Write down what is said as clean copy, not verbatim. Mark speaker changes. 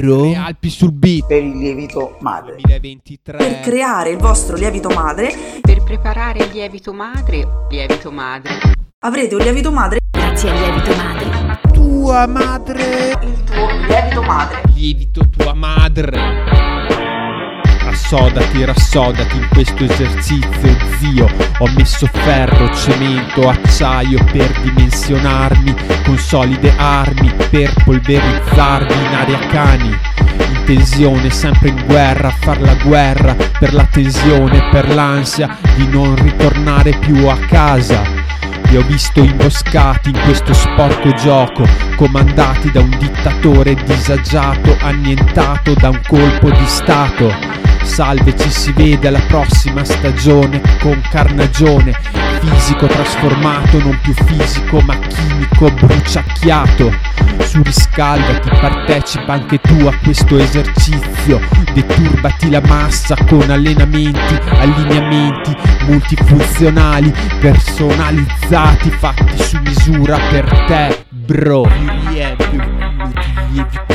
Speaker 1: bro.
Speaker 2: Le Alpi sul beat.
Speaker 3: Per il lievito madre.
Speaker 2: 2023.
Speaker 4: Per creare il vostro lievito madre,
Speaker 5: Per preparare il lievito madre,
Speaker 4: avrete un lievito madre,
Speaker 6: Grazie al lievito madre.
Speaker 2: Tua madre.
Speaker 4: il tuo lievito madre.
Speaker 2: Lievito tua madre. Rassodati in questo esercizio, zio. Ho messo ferro, cemento, acciaio per dimensionarmi con solide armi, per polverizzarvi in aria cani. In tensione, sempre in guerra, a far la guerra per la tensione, per l'ansia di non ritornare più a casa. Vi ho visto imboscati in questo sporco gioco, comandati da un dittatore disagiato, annientato da un colpo di stato. Salve, ci si vede alla prossima stagione con carnagione, fisico trasformato, non più fisico ma chimico bruciacchiato. Surriscaldati, partecipa anche tu a questo esercizio, deturbati la massa con allenamenti, allineamenti multifunzionali, personalizzati, fatti su misura per te, bro. Ti riempio